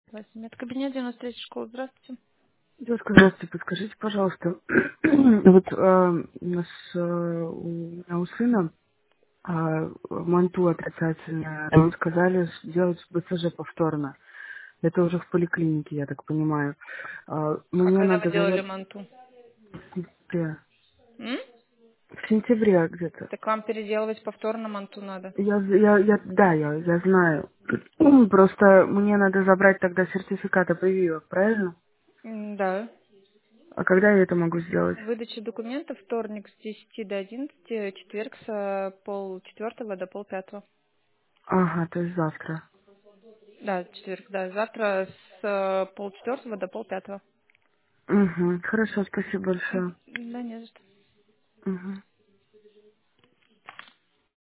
Медкабинет 93 школы. Здравствуйте. Девушка, здравствуйте, подскажите, пожалуйста, вот у меня у сына манту отрицательная, нам сказали сделать БЦЖ повторно. Это уже в поликлинике, я так понимаю. А Мне когда вы надо делали занять манту? в сентябре. М? В сентябре где-то. Так вам переделывать повторно манту надо. Я знаю. Просто мне надо забрать тогда сертификат о прививок, правильно? Да. А когда я это могу сделать? Выдача документов вторник с 10 до 11, четверг с полчетвертого до полпятого. Ага, то есть завтра. Да, четверг, да. Завтра с полчетвертого до полпятого. Угу. Хорошо, спасибо большое. Да, не за что. Угу.